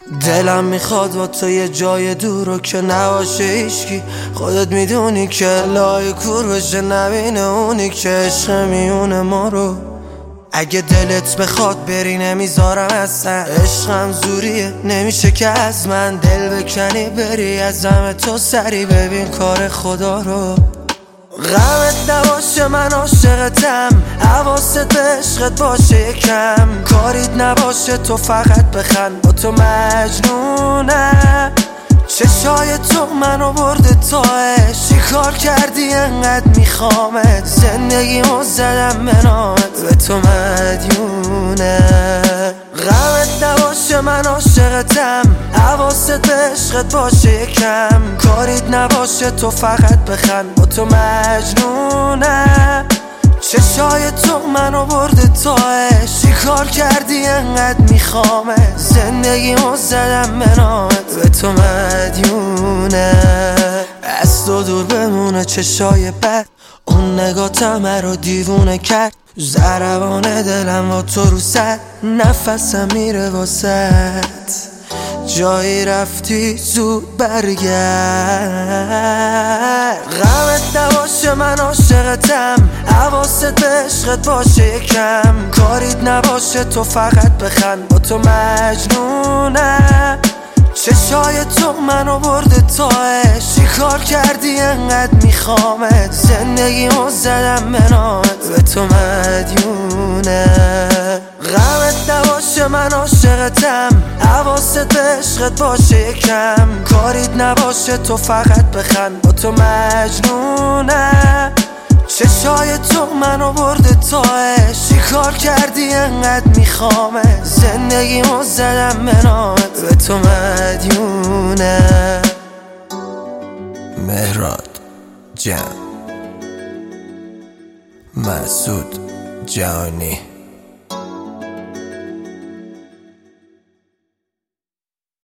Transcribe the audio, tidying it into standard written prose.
دلم میخواد با تو یه جای دور رو که نباشه هیچکی. خودت میدونی که لای کور بشه نبینه اونی که عشق میونه ما رو. اگه دلت بخواد بری نمیذارم اصلا، عشقم زوریه نمیشه که از من دل بکنی بری از همه تو سری ببین کار خدا رو. غمت نباشه من عاشقتم، حواست به عشقت باشه یکم، کاریت نباشه تو فقط بخند با تو مجنونم. چشای تو منو برده تاش، چی کار کردی انقدر میخوامت، زندگیمو زدم به نامت به تو مدیونم. غمت نباشه من عاشقتم، حواست به عشقت باشه یکم، کاریت نباشه تو فقط بخند با تو مجنونم. چشای تو منو برده تاش، چی کار کردی انقدر میخوامت، زندگیمو زدم به نامت به تو مدیونم. از تو دور بمونه چشای بد، اون نگاتم مرا دیوونه کرد، ضربان دلم با تو رو سر، نفسم میره واسد، جایی رفتی زود برگرد. غمت نباشه من عاشقتم، حواست به عشقت باشه یکم، کاریت نباشه تو فقط بخند با تو مجنونم. چشای تو منو برده تاش، چی کار کردی انقدر میخوامت، زندگیمو زدم به نامت به تو مدیونم. غمت نباشه من عاشقتم، حواست به عشقت باشه یکم، کاریت نباشه تو فقط بخند با تو مجنونم. چشای تو منو برده تاش، چی کار کردی انقدر میخوامت، زندگیمو زدم به نامت به تو مدیونم. مهراد جان، مسعود جانی.